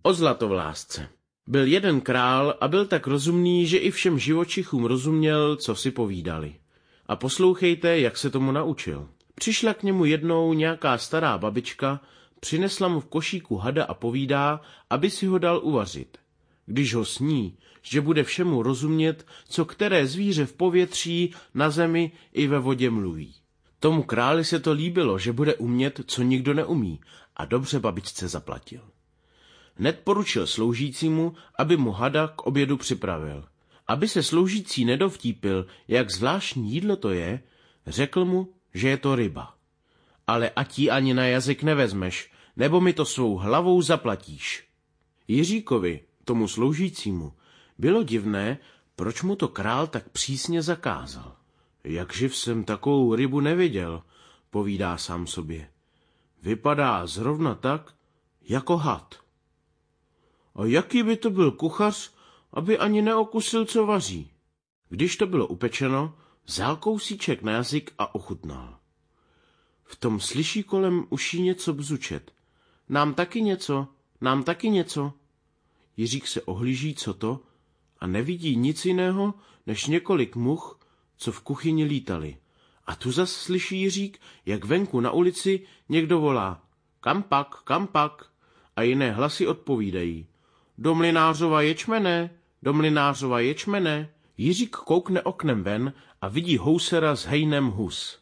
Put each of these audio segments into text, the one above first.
O zlatovlásce. Byl jeden král a byl tak rozumný, že i všem živočichům rozuměl, co si povídali. A poslouchejte, jak se tomu naučil. Přišla k němu jednou nějaká stará babička, přinesla mu v košíku hada a povídá, aby si ho dal uvařit. Když ho sní, že bude všemu rozumět, co které zvíře v povětří, na zemi i ve vodě mluví. Tomu králi se to líbilo, že bude umět, co nikdo neumí, a dobře babičce zaplatil. Hned poručil sloužícímu, aby mu hada k obědu připravil. Aby se sloužící nedovtípil, jak zvláštní jídlo to je, řekl mu, že je to ryba. Ale ať ji ani na jazyk nevezmeš, nebo mi to svou hlavou zaplatíš. Jiříkovi, tomu sloužícímu, bylo divné, proč mu to král tak přísně zakázal. Jak živ jsem takovou rybu neviděl, povídá sám sobě. Vypadá zrovna tak, jako had. A jaký by to byl kuchař, aby ani neokusil, co vaří. Když to bylo upečeno, vzal kousíček na jazyk a ochutnal. V tom slyší kolem uší něco bzučet. Nám taky něco, nám taky něco. Jiřík se ohlíží, co to, a nevidí nic jiného, než několik much, co v kuchyni lítali. A tu zas slyší Jiřík, jak venku na ulici někdo volá. Kam pak? A jiné hlasy odpovídají. Do mlynářova ječmene, do mlynářova ječmene. Jiřík koukne oknem ven a vidí housera s hejnem hus.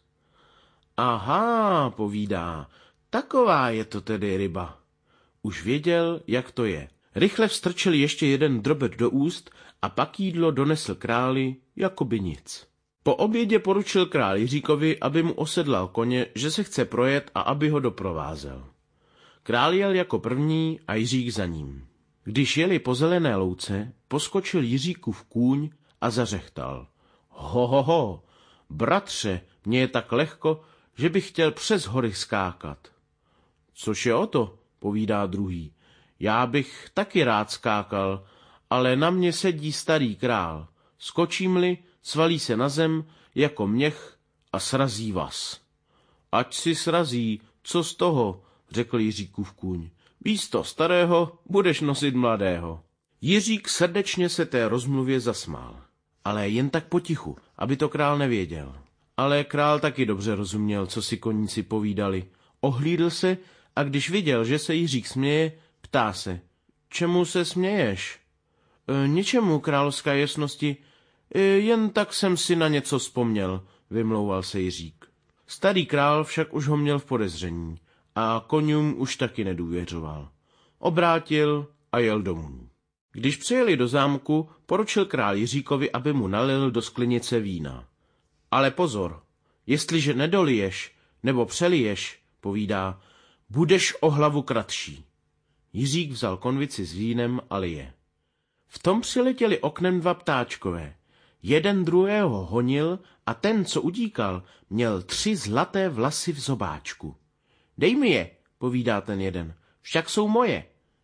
Aha, povídá, taková je to tedy ryba. Už věděl, jak to je. Rychle vstrčil ještě jeden drobet do úst a pak jídlo donesl králi, jako by nic. Po obědě poručil král Jiříkovi, aby mu osedlal koně, že se chce projet a aby ho doprovázel. Král jel jako první a Jiřík za ním. Když jeli po zelené louce, poskočil Jiříkův kůň a zařechtal. Ho, bratře, mně je tak lehko, že bych chtěl přes hory skákat. Což je o to, povídá druhý. Já bych taky rád skákal, ale na mě sedí starý král. Skočím-li, svalí se na zem jako měch a srazí vás. Ať si srazí, co z toho, řekl Jiříkův kůň. Místo starého budeš nosit mladého. Jiřík srdečně se té rozmluvě zasmál, ale jen tak potichu, aby to král nevěděl. Ale král taky dobře rozuměl, co si koníci povídali. Ohlídl se a když viděl, že se Jiřík směje, ptá se. Čemu se směješ? Ničemu, královská jasnosti, jen tak jsem si na něco vzpomněl, vymlouval se Jiřík. Starý král však už ho měl v podezření a koňům už taky nedůvěřoval. Obrátil a jel domů. Když přijeli do zámku, poručil král Jiříkovi, aby mu nalil do sklenice vína. Ale pozor, jestliže nedoliješ nebo přeliješ, povídá, budeš o hlavu kratší. Jiřík vzal konvici s vínem a lije. V tom přiletěli oknem dva ptáčkové. Jeden druhého honil a ten, co udíkal, měl 3 zlaté vlasy v zobáčku. Dej mi je, povídá ten jeden, však jsou moje.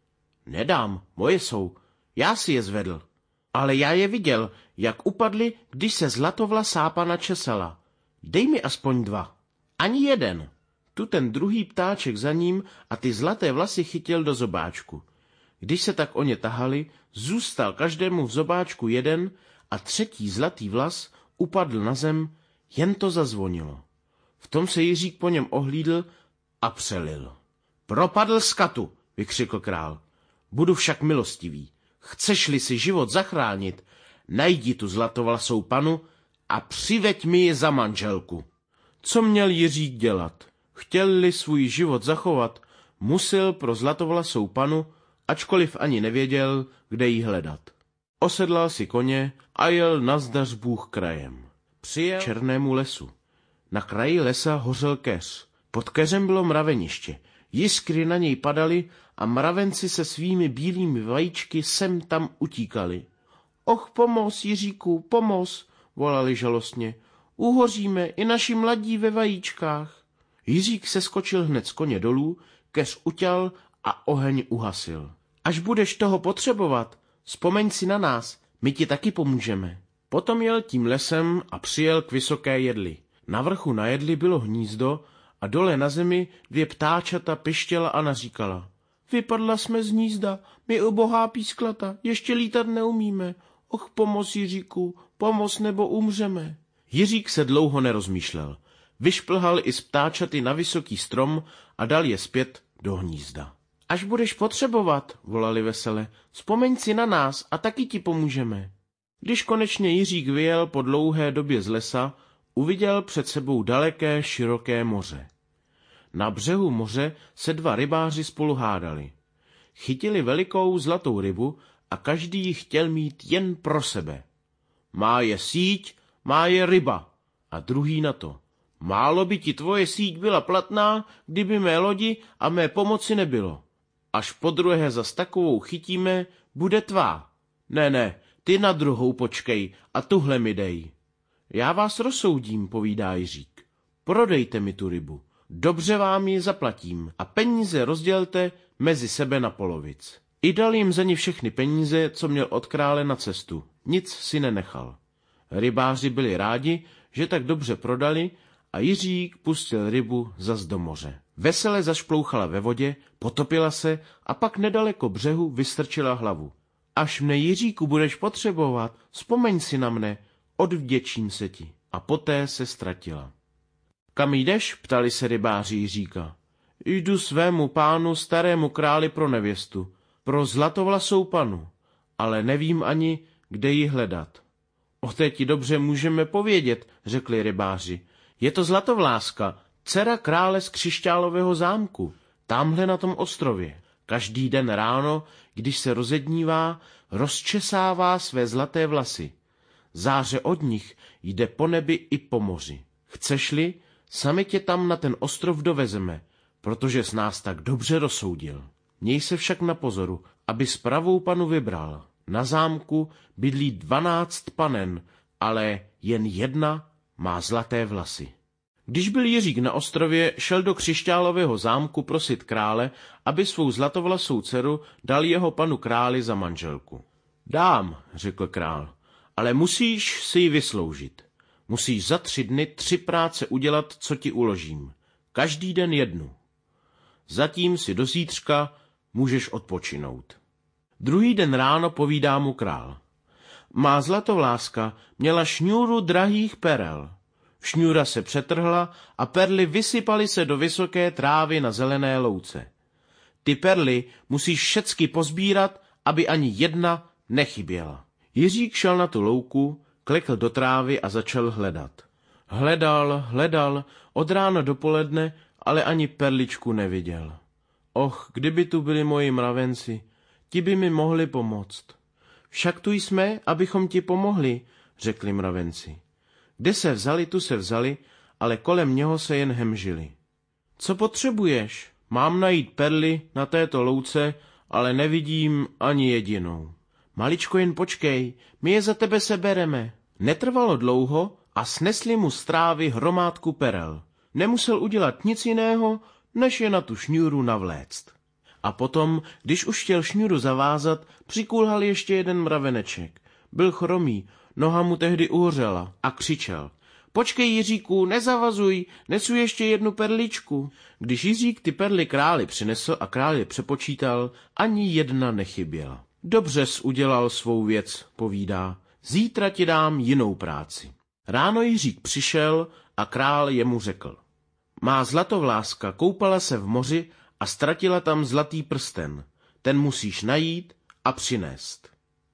Nedám, moje jsou, já si je zvedl. Ale já je viděl, jak upadly, když se zlatovlasá pana česala. Dej mi aspoň 2. Ani jeden. Tu ten druhý ptáček za ním a ty zlaté vlasy chytil do zobáčku. Když se tak o ně tahali, zůstal každému v zobáčku jeden a 3. zlatý vlas upadl na zem, jen to zazvonilo. V tom se Jiřík po něm ohlídl a přelil. Propadl skatu, vykřikl král. Budu však milostivý. Chceš-li si život zachránit, najdi tu zlatovlasou panu a přiveď mi ji za manželku. Co měl Jiřík dělat? Chtěl-li svůj život zachovat, musel pro zlatovlasou panu, ačkoliv ani nevěděl, kde jí hledat. Osedlal si koně a jel nazdař Bůh krajem. Přijel k černému lesu. Na kraji lesa hořel keř. Pod keřem bylo mraveniště. Jiskry na něj padaly a mravenci se svými bílými vajíčky sem tam utíkali. Och, pomoz, Jiříku, pomoz, volali žalostně. Uhoříme i naši mladí ve vajíčkách. Jiřík se skočil hned z koně dolů, keř uťal a oheň uhasil. Až budeš toho potřebovat, vzpomeň si na nás, my ti taky pomůžeme. Potom jel tím lesem a přijel k vysoké jedli. Na vrchu na jedli bylo hnízdo a dole na zemi 2 ptáčata pištěla a naříkala. Vypadla jsme z hnízda, my ubohá písklata, ještě lítat neumíme. Och, pomoz, Jiříku, pomoz, nebo umřeme. Jiřík se dlouho nerozmýšlel. Vyšplhal i z ptáčaty na vysoký strom a dal je zpět do hnízda. Až budeš potřebovat, volali vesele, vzpomeň si na nás a taky ti pomůžeme. Když konečně Jiřík vyjel po dlouhé době z lesa, uviděl před sebou daleké, široké moře. Na břehu moře se dva rybáři spolu hádali. Chytili velikou zlatou rybu a každý ji chtěl mít jen pro sebe. Má je síť, má je ryba. A druhý na to. Málo by ti tvoje síť byla platná, kdyby mé lodi a mé pomoci nebylo. Až podruhé zas takovou chytíme, bude tvá. Ne, ty na druhou počkej a tuhle mi dej. Já vás rozsoudím, povídá Jiřík. Prodejte mi tu rybu. Dobře vám ji zaplatím a peníze rozdělte mezi sebe na polovic. I dal jim za ní všechny peníze, co měl od krále na cestu. Nic si nenechal. Rybáři byli rádi, že tak dobře prodali a Jiřík pustil rybu zas do moře. Vesele zašplouchala ve vodě, potopila se a pak nedaleko břehu vystrčila hlavu. Až mne, Jiříku, budeš potřebovat, vzpomeň si na mne, odvděčím se ti. A poté se ztratila. Kam jdeš? Ptali se rybáři Jiříka. Jdu svému pánu, starému králi, pro nevěstu, pro zlatovlasou panu, ale nevím ani, kde ji hledat. O té ti dobře můžeme povědět, řekli rybáři. Je to Zlatovláska, dcera krále z křišťálového zámku, támhle na tom ostrově. Každý den ráno, když se rozednívá, rozčesává své zlaté vlasy. Záře od nich jde po nebi i po moři. Chceš-li, sami tě tam na ten ostrov dovezeme, protože s nás tak dobře rozsoudil. Měj se však na pozoru, aby pravou panu vybral. Na zámku bydlí 12 panen, ale jen jedna má zlaté vlasy. Když byl Jiřík na ostrově, šel do křišťálového zámku prosit krále, aby svou zlatovlasou dceru dal jeho panu králi za manželku. Dám, řekl král, ale musíš si ji vysloužit. Musíš za 3 dny 3 práce udělat, co ti uložím. Každý den jednu. Zatím si do zítřka můžeš odpočinout. Druhý den ráno povídá mu král. Má Zlatovláska měla šňůru drahých perel. Šňůra se přetrhla a perly vysypaly se do vysoké trávy na zelené louce. Ty perly musíš všecky pozbírat, aby ani jedna nechyběla. Jiřík šel na tu louku, klekl do trávy a začal hledat. Hledal, od rána do poledne, ale ani perličku neviděl. Och, kdyby tu byli moji mravenci, ti by mi mohli pomoct. Však tu jsme, abychom ti pomohli, řekli mravenci. Kde se vzali, tu se vzali, ale kolem něho se jen hemžili. Co potřebuješ? Mám najít perly na této louce, ale nevidím ani jedinou. Maličko, jen počkej, my je za tebe sebereme. Netrvalo dlouho a snesli mu z trávy hromádku perel. Nemusel udělat nic jiného, než je na tu šňůru navléct. A potom, když už chtěl šňůru zavázat, přikulhal ještě jeden mraveneček. Byl chromý, noha mu tehdy uhořela a křičel. Počkej, Jiříku, nezavazuj, nesu ještě jednu perličku. Když Jiřík ty perly králi přinesl a král je přepočítal, ani jedna nechyběla. Dobře jsi udělal svou věc, povídá, zítra ti dám jinou práci. Ráno Jiřík přišel a král jemu řekl. Má Zlatovláska koupala se v moři a ztratila tam zlatý prsten. Ten musíš najít a přinést.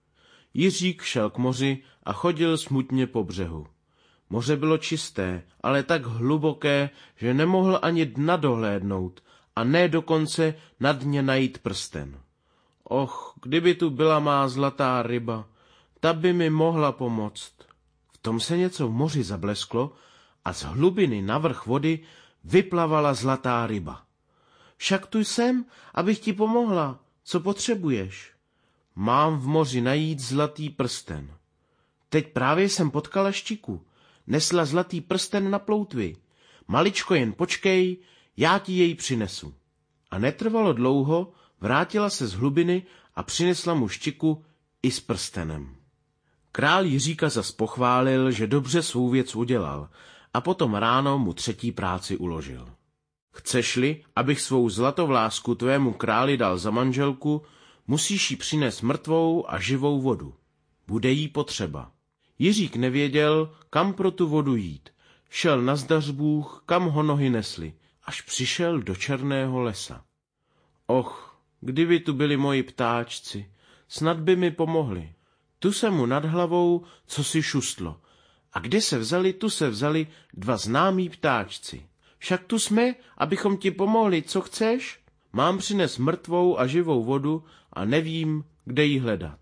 Jiřík šel k moři a chodil smutně po břehu. Moře bylo čisté, ale tak hluboké, že nemohl ani dna dohlédnout a ne dokonce na dně najít prsten. Och, kdyby tu byla má zlatá ryba, ta by mi mohla pomoct. V tom se něco v moři zablesklo a z hlubiny na vrch vody vyplavala zlatá ryba. Však tu jsem, abych ti pomohla. Co potřebuješ? Mám v moři najít zlatý prsten. Teď právě jsem potkala Štiku. Nesla zlatý prsten na ploutvi. Maličko, jen počkej, já ti jej přinesu. A netrvalo dlouho, vrátila se z hlubiny a přinesla mu Štiku i s prstenem. Král Jiříka zas pochválil, že dobře svou věc udělal, a potom ráno mu 3. práci uložil. Chceš-li, abych svou zlatovlásku tvému králi dal za manželku, musíš jí přinést mrtvou a živou vodu. Bude jí potřeba. Jiřík nevěděl, kam pro tu vodu jít. Šel nazdař Bůh, kam ho nohy nesly, až přišel do černého lesa. Och, kdyby tu byli moji ptáčci, snad by mi pomohli. Tu se mu nad hlavou cosi šustlo. A kde se vzali, tu se vzali dva známí ptáčci. Však tu jsme, abychom ti pomohli, co chceš? Mám přines mrtvou a živou vodu a nevím, kde ji hledat.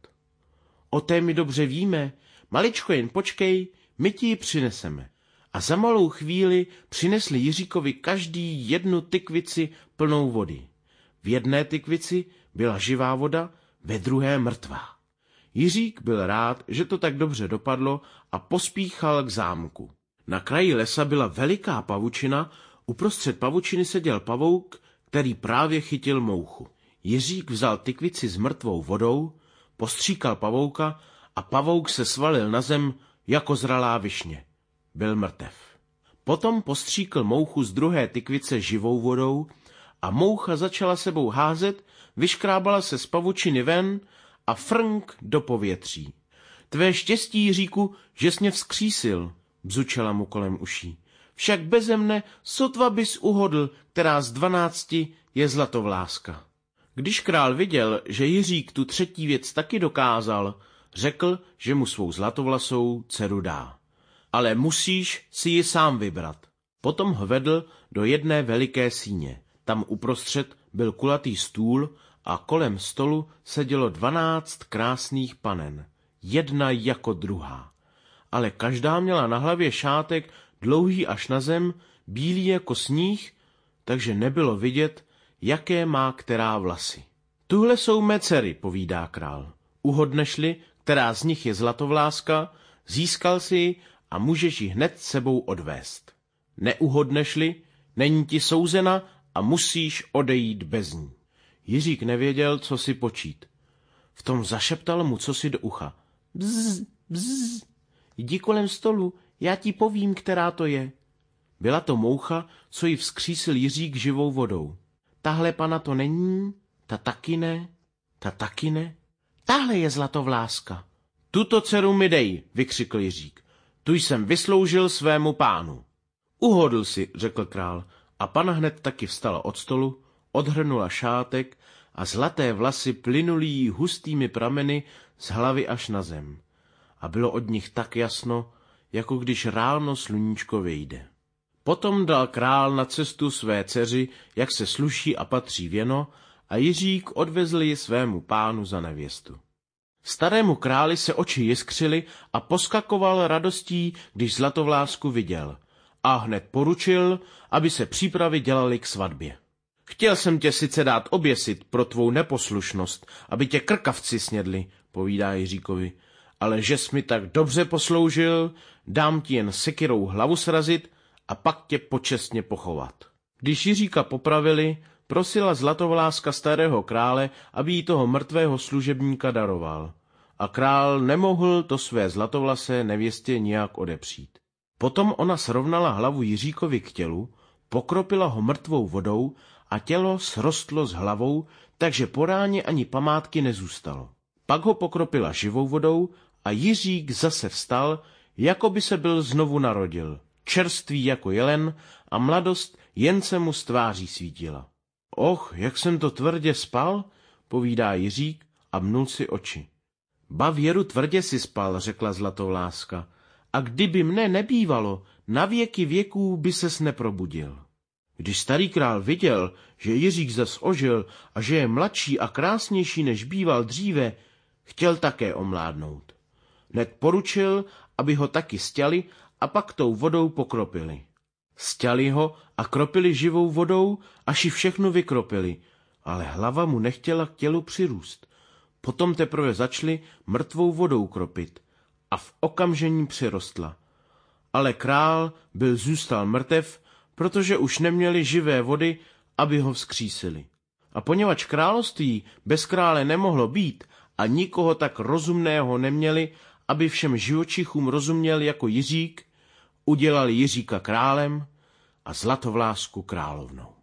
O té my dobře víme, maličko jen počkej, my ti ji přineseme. A za malou chvíli přinesli Jiříkovi každý jednu tykvici plnou vody. V jedné tykvici byla živá voda, ve druhé mrtvá. Jiřík byl rád, že to tak dobře dopadlo a pospíchal k zámku. Na kraji lesa byla veliká pavučina, uprostřed pavučiny seděl pavouk, který právě chytil mouchu. Jiřík vzal tykvici s mrtvou vodou, postříkal pavouka a pavouk se svalil na zem jako zralá višně. Byl mrtev. Potom postříkl mouchu z druhé tykvice živou vodou a moucha začala sebou házet, vyškrábala se z pavučiny ven a frnk do povětří. Tvé štěstí, Jiříku, že jsi mě vzkřísil, bzučela mu kolem uší. Však beze mne sotva bys uhodl, která z 12 je zlatovláska. Když král viděl, že Jiřík tu třetí věc taky dokázal, řekl, že mu svou zlatovlasou dceru dá. Ale musíš si ji sám vybrat. Potom ho vedl do jedné veliké síně. Tam uprostřed byl kulatý stůl a kolem stolu sedělo 12 krásných panen, jedna jako druhá. Ale každá měla na hlavě šátek dlouhý až na zem, bílý jako sníh, takže nebylo vidět, jaké má která vlasy. Tuhle jsou mé dcery, povídá král. Uhodneš-li, která z nich je zlatovláska, získal si ji a můžeš ji hned s sebou odvést. Neuhodneš-li, není ti souzena a musíš odejít bez ní. Jiřík nevěděl, co si počít. V tom zašeptal mu cosi do ucha. Bzz, bzz, jdi kolem stolu, já ti povím, která to je. Byla to moucha, co ji vzkřísil Jiřík živou vodou. Tahle pana to není, ta taky ne, ta taky ne. Tahle je zlatovláska. Tuto dceru mi dej, vykřikl Jiřík. Tu jsem vysloužil svému pánu. Uhodl si, řekl král, a pana hned taky vstala od stolu, odhrnula šátek a zlaté vlasy plynulí jí hustými prameny z hlavy až na zem. A bylo od nich tak jasno, jako když ráno sluníčko vyjde. Potom dal král na cestu své dceři, jak se sluší a patří věno, a Jiřík odvezl ji svému pánu za nevěstu. Starému králi se oči jiskřily a poskakoval radostí, když zlatovlásku viděl, a hned poručil, aby se přípravy dělaly k svatbě. Chtěl jsem tě sice dát oběsit pro tvou neposlušnost, aby tě krkavci snědli, povídá Jiříkovi, ale že jsi mi tak dobře posloužil, dám ti jen sekyrou hlavu srazit a pak tě počestně pochovat. Když Jiříka popravili, prosila zlatovláska starého krále, aby jí toho mrtvého služebníka daroval. A král nemohl to své zlatovlasé nevěstě nijak odepřít. Potom ona srovnala hlavu Jiříkovi k tělu, pokropila ho mrtvou vodou a tělo srostlo s hlavou, takže po ráně ani památky nezůstalo. Pak ho pokropila živou vodou a Jiřík zase vstal, jako by se byl znovu narodil, čerstvý jako jelen a mladost jen se mu z tváří svítila. Och, jak jsem to tvrdě spal, povídá Jiřík a mnul si oči. Ba věru tvrdě si spal, řekla zlatovláska, a kdyby mne nebývalo, na věky věků by ses neprobudil. Když starý král viděl, že Jiřík zas ožil a že je mladší a krásnější, než býval dříve, chtěl také omládnout. Hned poručil, aby ho taky sťali a pak tou vodou pokropili. Sťali ho a kropili živou vodou, až ji všechno vykropili, ale hlava mu nechtěla k tělu přirůst. Potom teprve začali mrtvou vodou kropit a v okamžení přirostla. Ale král zůstal mrtev, protože už neměli živé vody, aby ho vzkřísili. A poněvadž království bez krále nemohlo být a nikoho tak rozumného neměli, aby všem živočichům rozuměl jako Jiřík, udělali Jiříka králem a zlatovlásku královnou.